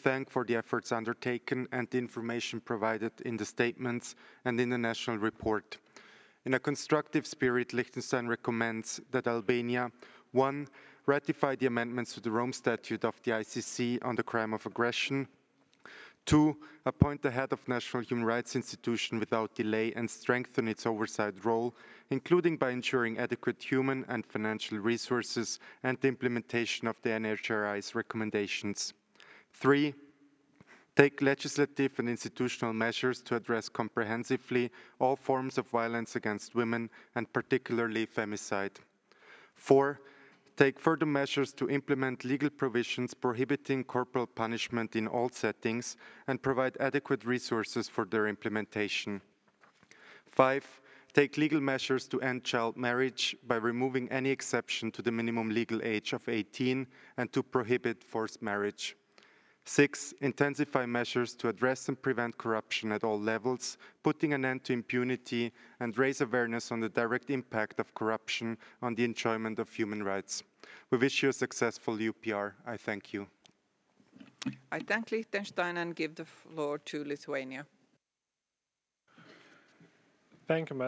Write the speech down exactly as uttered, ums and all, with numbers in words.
thank for the efforts undertaken and the information provided in the statements and in the national report. In a constructive spirit, Liechtenstein recommends that Albania, one, ratify the amendments to the Rome Statute of the I C C on the crime of aggression, two, appoint the head of National Human Rights Institution without delay and strengthen its oversight role, including by ensuring adequate human and financial resources and the implementation of the N H R I's recommendations. Three, take legislative and institutional measures to address comprehensively all forms of violence against women and particularly femicide. Four, take further measures to implement legal provisions prohibiting corporal punishment in all settings and provide adequate resources for their implementation. Five, take legal measures to end child marriage by removing any exception to the minimum legal age of eighteen and to prohibit forced marriage. Six, intensify measures to address and prevent corruption at all levels, putting an end to impunity and raise awareness on the direct impact of corruption on the enjoyment of human rights. We wish you a successful U P R. I thank you. I thank Liechtenstein and give the floor to Lithuania. Thank you, Madam